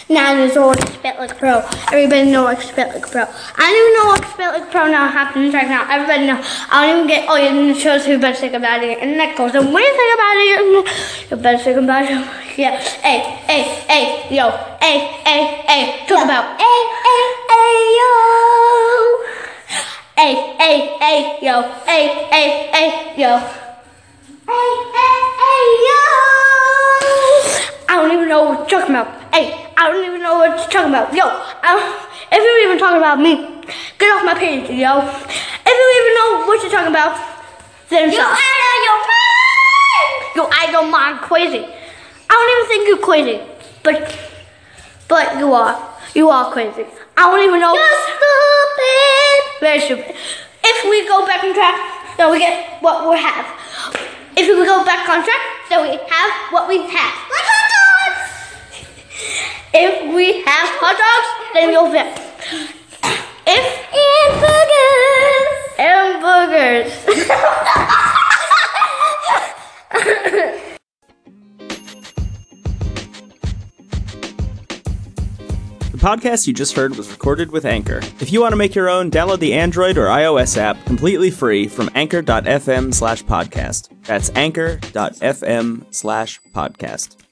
Now there's always Spit Like a Pro. Everybody knows like Spit Like a Pro. I don't even know what Spit Like a Pro now happens right now. Everybody knows. I don't even get, oh yeah, it shows who best think about it. And that goes, and when you think about it, you best think about it. Yeah, hey, yo, hey, talk about, hey, yo. Hey, yo, hey, yo. Hey, yo. I don't even know what you're talking about. Hey, I don't even know what you're talking about. Yo, if you're even talking about me, get off my page, yo. If you even know what you're talking about, then stop. Yo, I don't mind crazy. I don't even think you're crazy, but you are. You are crazy. I don't even know. You're stupid. Very stupid. If we go back on track, then we get what we have. If we go back on track, then we have what we have. Like hot dogs! If we have hot dogs, then you'll fit. And boogers. The podcast you just heard was recorded with Anchor. If you want to make your own, download the Android or iOS app completely free from anchor.fm/podcast. That's anchor.fm/podcast.